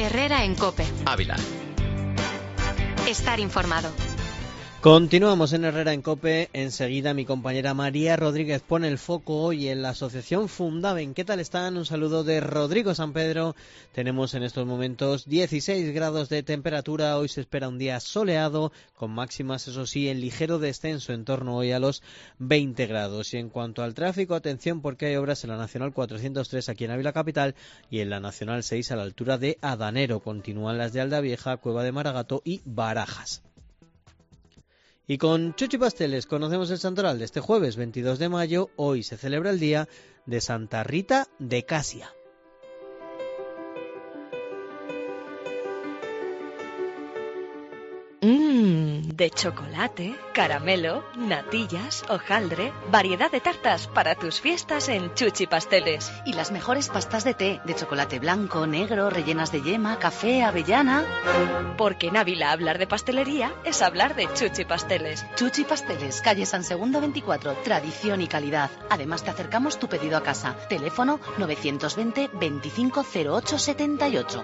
Herrera en COPE. Ávila. Estar informado. Continuamos en Herrera en COPE. Enseguida mi compañera María Rodríguez pone el foco hoy en la asociación Fundaben. ¿Qué tal están? Un saludo de Rodrigo San Pedro. Tenemos en estos momentos 16 grados de temperatura. Hoy se espera un día soleado, con máximas, eso sí, en ligero descenso, en torno hoy a los 20 grados. Y en cuanto al tráfico, atención porque hay obras en la Nacional 403 aquí en Ávila Capital y en la Nacional 6 a la altura de Adanero. Continúan las de Aldavieja, Cueva de Maragato y Barajas. Y con Chuchi Pasteles conocemos el santoral de este jueves 22 de mayo. Hoy se celebra el día de Santa Rita de Casia. De chocolate, caramelo, natillas, hojaldre, variedad de tartas para tus fiestas en Chuchi Pasteles. Y las mejores pastas de té, de chocolate blanco, negro, rellenas de yema, café, avellana. Porque en Ávila hablar de pastelería es hablar de Chuchi Pasteles. Chuchi Pasteles, calle San Segundo 24, tradición y calidad. Además te acercamos tu pedido a casa. Teléfono 920 25 08 78.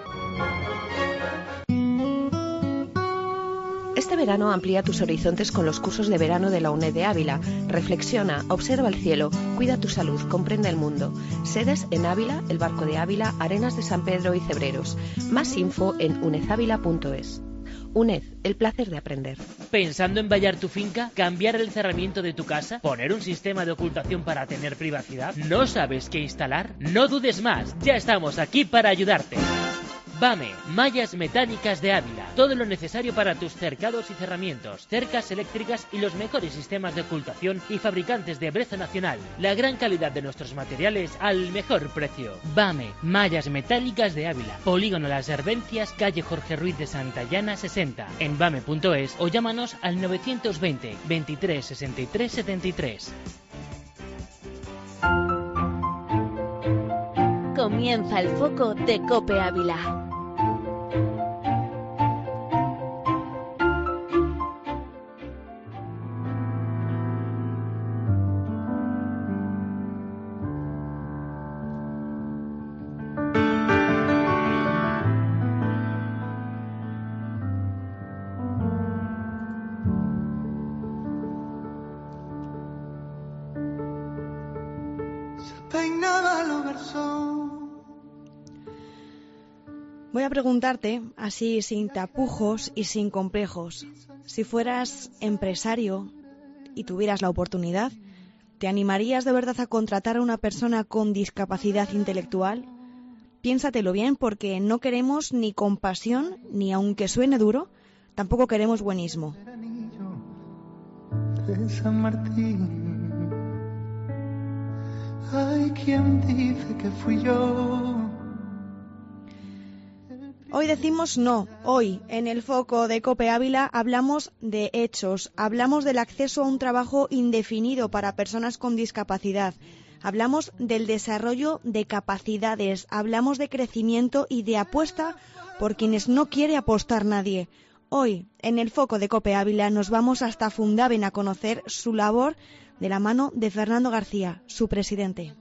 Este verano amplía tus horizontes con los cursos de verano de la UNED de Ávila. Reflexiona, observa el cielo, cuida tu salud, comprende el mundo. Sedes en Ávila, El Barco de Ávila, Arenas de San Pedro y Cebreros. Más info en unedavila.es. UNED, el placer de aprender. ¿Pensando en vallar tu finca? ¿Cambiar el cerramiento de tu casa? ¿Poner un sistema de ocultación para tener privacidad? ¿No sabes qué instalar? No dudes más, ya estamos aquí para ayudarte. BAME, mallas metálicas de Ávila. Todo lo necesario para tus cercados y cerramientos, cercas eléctricas y los mejores sistemas de ocultación y fabricantes de brezo nacional. La gran calidad de nuestros materiales al mejor precio. BAME, mallas metálicas de Ávila. Polígono Las Herbencias, calle Jorge Ruiz de Santayana 60. En bame.es o llámanos al 920 23 63 73. Comienza el foco de COPE Ávila. Voy a preguntarte, así sin tapujos y sin complejos, si fueras empresario y tuvieras la oportunidad, ¿te animarías de verdad a contratar a una persona con discapacidad intelectual? Piénsatelo bien, porque no queremos ni compasión, ni aunque suene duro, tampoco queremos buenismo. De San Martín. Hay quien dice que fui yo. Hoy decimos no. Hoy, en el foco de COPE Ávila, hablamos de hechos. Hablamos del acceso a un trabajo indefinido para personas con discapacidad. Hablamos del desarrollo de capacidades. Hablamos de crecimiento y de apuesta por quienes no quiere apostar nadie. Hoy, en el foco de COPE Ávila, nos vamos hasta Fundaben a conocer su labor de la mano de Fernando García, su presidente.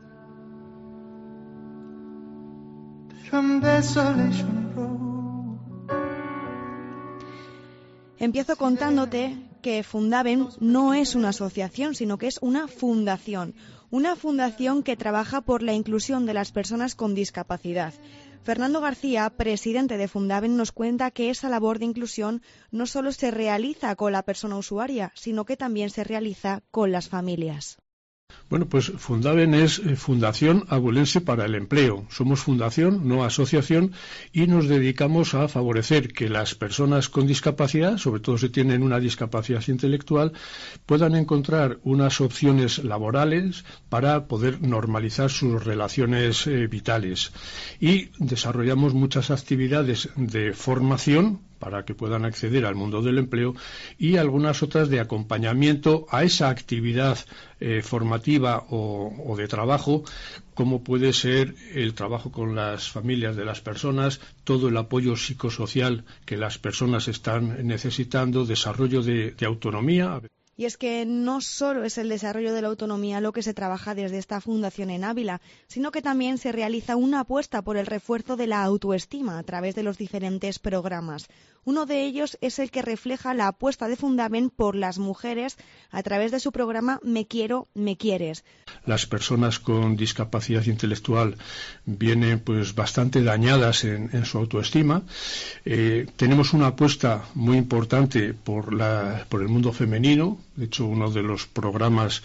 Empiezo contándote que Fundaben no es una asociación, sino que es una fundación que trabaja por la inclusión de las personas con discapacidad. Fernando García, presidente de Fundaben, nos cuenta que esa labor de inclusión no solo se realiza con la persona usuaria, sino que también se realiza con las familias. Bueno, pues Fundaben es Fundación Abulense para el Empleo. Somos fundación, no asociación, y nos dedicamos a favorecer que las personas con discapacidad, sobre todo si tienen una discapacidad intelectual, puedan encontrar unas opciones laborales para poder normalizar sus relaciones vitales. Y desarrollamos muchas actividades de formación para que puedan acceder al mundo del empleo y algunas otras de acompañamiento a esa actividad formativa o de trabajo, como puede ser el trabajo con las familias de las personas, todo el apoyo psicosocial que las personas están necesitando, desarrollo de autonomía. Y es que no solo es el desarrollo de la autonomía lo que se trabaja desde esta fundación en Ávila, sino que también se realiza una apuesta por el refuerzo de la autoestima a través de los diferentes programas. Uno de ellos es el que refleja la apuesta de Fundaben por las mujeres a través de su programa Me Quiero, Me Quieres. Las personas con discapacidad intelectual vienen pues bastante dañadas en su autoestima. Tenemos una apuesta muy importante por el mundo femenino. De hecho, uno de los programas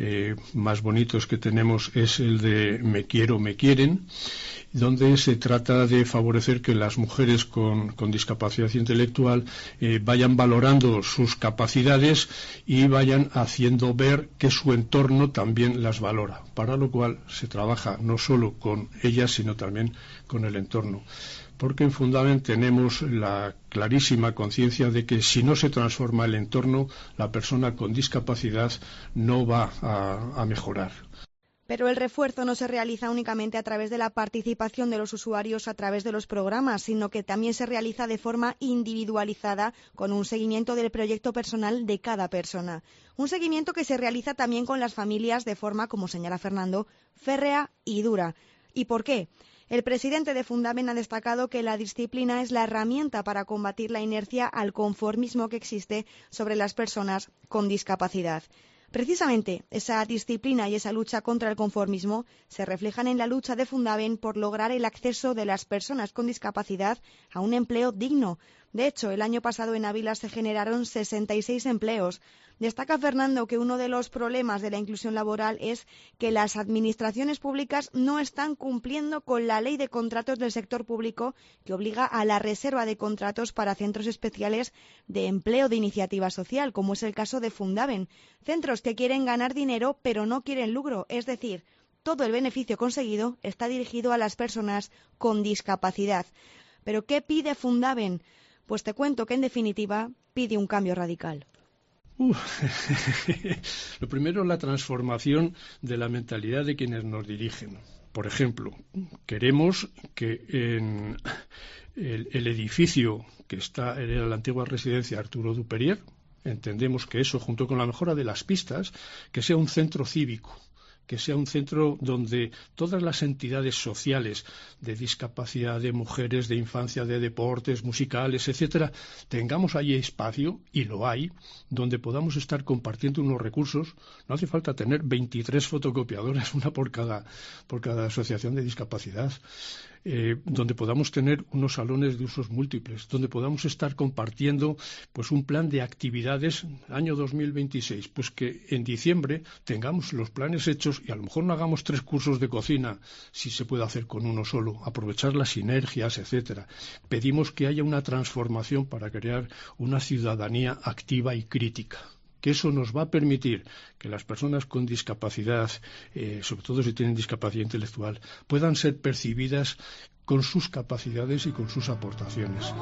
más bonitos que tenemos es el de Me Quiero, Me Quieren, donde se trata de favorecer que las mujeres con discapacidad intelectual vayan valorando sus capacidades y vayan haciendo ver que su entorno también las valora, para lo cual se trabaja no solo con ellas, sino también con el entorno. Porque en Fundaben tenemos la clarísima conciencia de que si no se transforma el entorno, la persona con discapacidad no va a mejorar. Pero el refuerzo no se realiza únicamente a través de la participación de los usuarios a través de los programas, sino que también se realiza de forma individualizada con un seguimiento del proyecto personal de cada persona. Un seguimiento que se realiza también con las familias de forma, como señala Fernando, férrea y dura. ¿Y por qué? El presidente de Fundaben ha destacado que la disciplina es la herramienta para combatir la inercia al conformismo que existe sobre las personas con discapacidad. Precisamente esa disciplina y esa lucha contra el conformismo se reflejan en la lucha de Fundaben por lograr el acceso de las personas con discapacidad a un empleo digno. De hecho, el año pasado en Ávila se generaron 66 empleos. Destaca Fernando que uno de los problemas de la inclusión laboral es que las administraciones públicas no están cumpliendo con la ley de contratos del sector público que obliga a la reserva de contratos para centros especiales de empleo de iniciativa social, como es el caso de Fundaben. Centros que quieren ganar dinero pero no quieren lucro, es decir, todo el beneficio conseguido está dirigido a las personas con discapacidad. ¿Pero qué pide Fundaben? Pues te cuento que en definitiva pide un cambio radical. Lo primero, la transformación de la mentalidad de quienes nos dirigen. Por ejemplo, queremos que en el edificio que está en la antigua residencia Arturo Duperier, entendemos que eso, junto con la mejora de las pistas, que sea un centro cívico, que sea un centro donde todas las entidades sociales de discapacidad, de mujeres, de infancia, de deportes, musicales, etcétera, tengamos ahí espacio, y lo hay, donde podamos estar compartiendo unos recursos. No hace falta tener 23 fotocopiadoras, una por cada asociación de discapacidad. Donde podamos tener unos salones de usos múltiples, donde podamos estar compartiendo pues un plan de actividades año 2026, pues que en diciembre tengamos los planes hechos y a lo mejor no hagamos 3 cursos de cocina, si se puede hacer con uno solo, aprovechar las sinergias, etcétera. Pedimos que haya una transformación para crear una ciudadanía activa y crítica, que eso nos va a permitir que las personas con discapacidad, sobre todo si tienen discapacidad intelectual, puedan ser percibidas con sus capacidades y con sus aportaciones.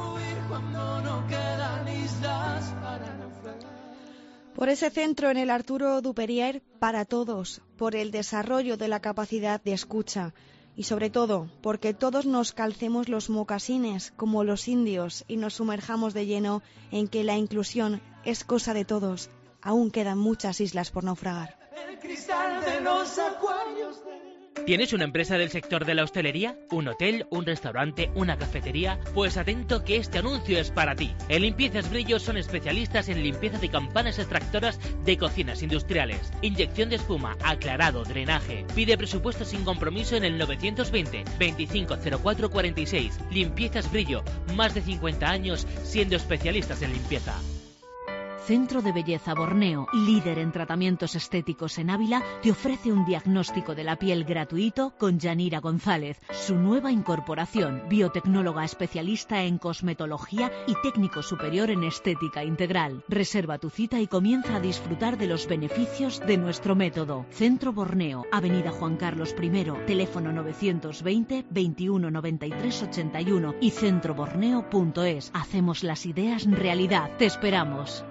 Por ese centro en el Arturo Duperier para todos, por el desarrollo de la capacidad de escucha y sobre todo porque todos nos calcemos los mocasines como los indios y nos sumerjamos de lleno en que la inclusión es cosa de todos. Aún quedan muchas islas por naufragar. El cristal de los acuarios ¿Tienes una empresa del sector de la hostelería? ¿Un hotel? ¿Un restaurante? ¿Una cafetería? Pues atento que este anuncio es para ti. En Limpiezas Brillo son especialistas en limpieza de campanas extractoras de cocinas industriales, inyección de espuma, aclarado, drenaje. Pide presupuesto sin compromiso en el 920 2504 46. Limpiezas Brillo, más de 50 años siendo especialistas en limpieza. Centro de Belleza Borneo, líder en tratamientos estéticos en Ávila, te ofrece un diagnóstico de la piel gratuito con Yanira González, su nueva incorporación, biotecnóloga especialista en cosmetología y técnico superior en estética integral. Reserva tu cita y comienza a disfrutar de los beneficios de nuestro método. Centro Borneo, Avenida Juan Carlos I, teléfono 920 21 93 81 y centroborneo.es. Hacemos las ideas realidad. Te esperamos.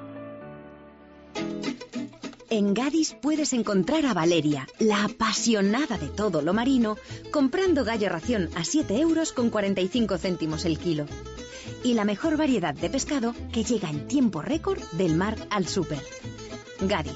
En Gadis puedes encontrar a Valeria, la apasionada de todo lo marino, comprando gallo ración a 7 euros con 45 céntimos el kilo. Y la mejor variedad de pescado que llega en tiempo récord del mar al súper. Gadi.